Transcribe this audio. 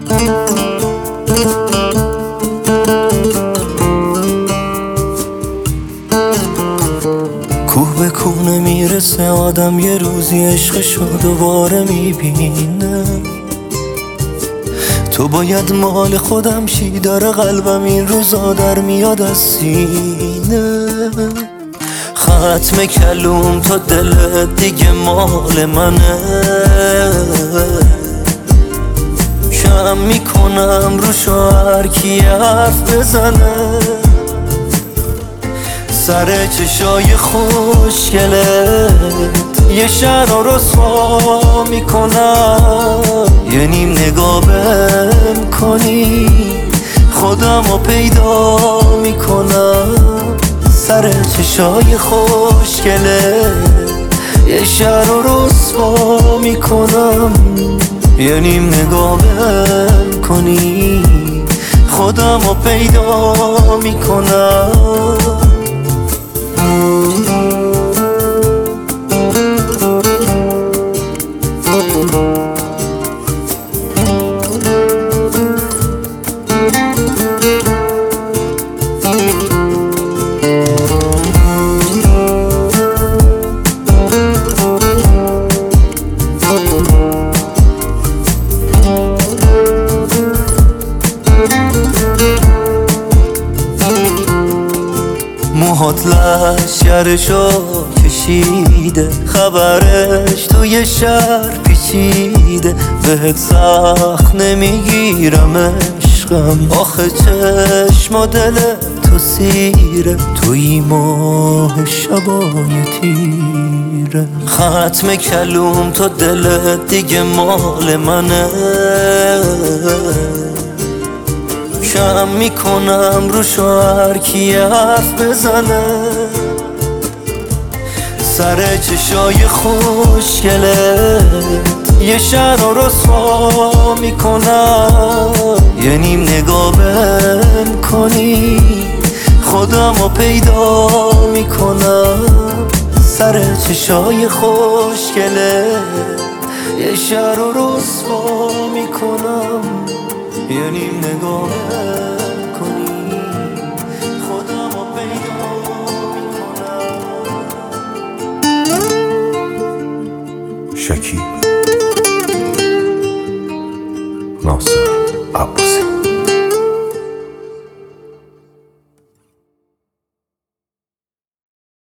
کوه به کوه نمیرسه آدم یه روزی عشقشو دوباره میبینه. تو باید مال خودم شی، داره قلبم این روزا در میاد از سینه. ختم کلوم تو دلت دیگه مال منه، کم میکنم روشو هر کی حرف بزنه. سر چشای خوشگلت یه شهر رو رسوا میکنم، یه نیم نگاه بهم کنی خودم رو پیدا میکنم. سر چشای خوشگلت یه شهر رو رسوا میکنم، یه نیم نگاه بهم کنی خودم رو پیدا میکنم. موهات لشگرشو کشیده، خبرش توی شهر پیچیده. بهت سخت نمیگیرم عشقم، آخه چشم و دل تو سیره، توی ماه شبای تیره. ختم کلوم تو دلت دیگه مال منه، کم میکنم روشو هر کی حرف بزنه. سر چشای خوشگلت یه شهر رو رسوا میکنم، یه نیم نگاه بهم کنی خودم رو پیدا میکنم. سر چشای خوشگلت یه شهر رو رسوا میکنم، یه نیم نگاه کنی خودم رو پیدا میکنم. شکیب ناصر عباسی.